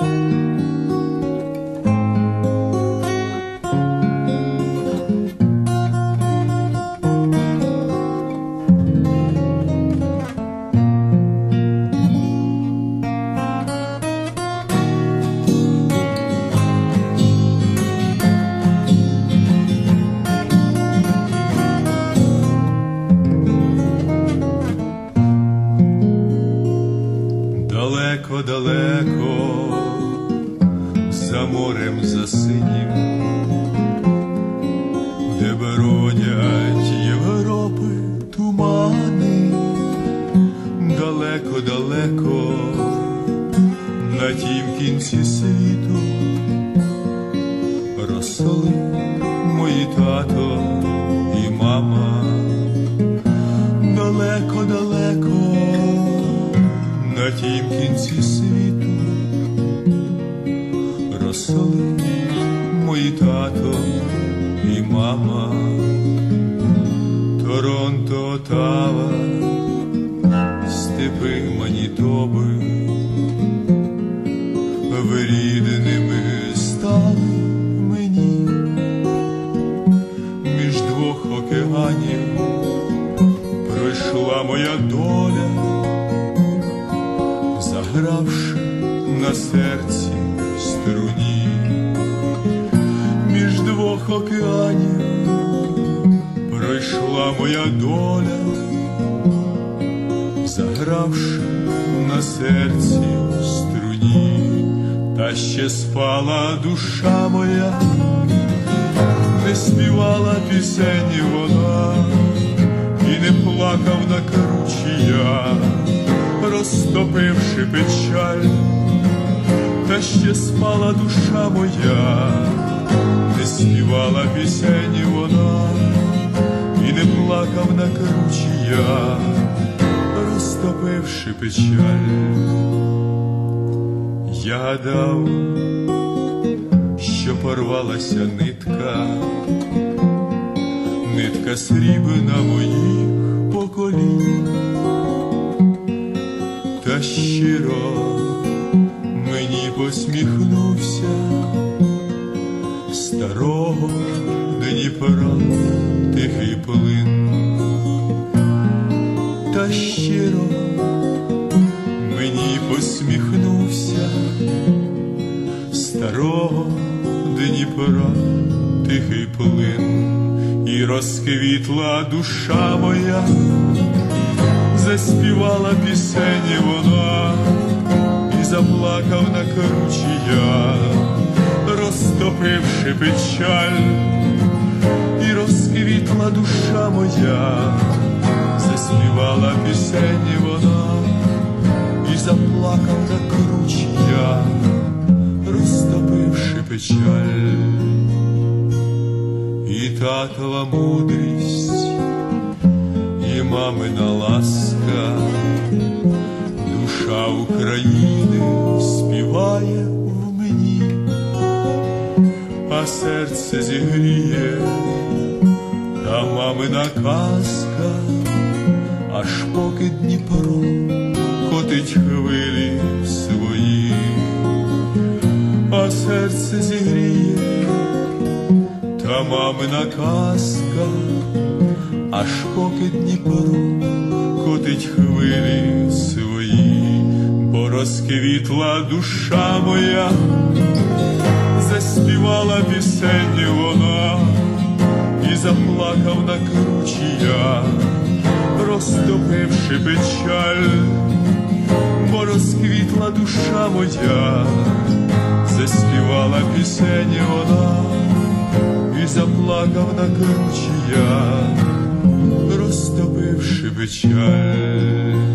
Далеко-далеко, за морем, за синім, де бродять Європи тумани, далеко-далеко, на тім кінці світу росли мої тато і мама, далеко-далеко, на тім кінці світу росли мої тато і мама. Торонто, Отава, степи Манітоби рідними стали мені. Між двох океанів пройшла моя доля, загравши на серці струні. Між двох океанів пройшла моя доля, загравши на серці струні. Та ще спала душа моя, не співала пісень вона, і не плакав на кручі я, розтопивши печаль. Та ще спала душа моя, не співала пісень вона, і не плакав на кручі я, розтопивши печаль. Я гадав, що порвалася нитка, нитка срібна моїх поколінь. Та щиро мені посміхнувся старого Дніпра тихий плин. Та щиро мені посміхнувся старого Дніпра тихий плин. І розквітла душа моя, заспівала пісень вона, і заплакав на кручі я, розтопивши печаль. І розквітла душа моя, заспівала пісень вона, і заплакав на кручі я, розтопивши печаль. І татова мудрість, і мамина ласка, душа України співає в мені, а серце зігріє та мамина казка, аж поки Дніпро котить хвилі свої. А серце зігріє та мамина казка, аж поки Дніпро котить хвилі свої. Бо розквітла душа моя, заспівала пісень вона, і заплакав на кручі я, розтопивши печаль. Бо розквітла душа моя, заспівала пісень вона, і заплакав на кручі я, розтопивши печаль.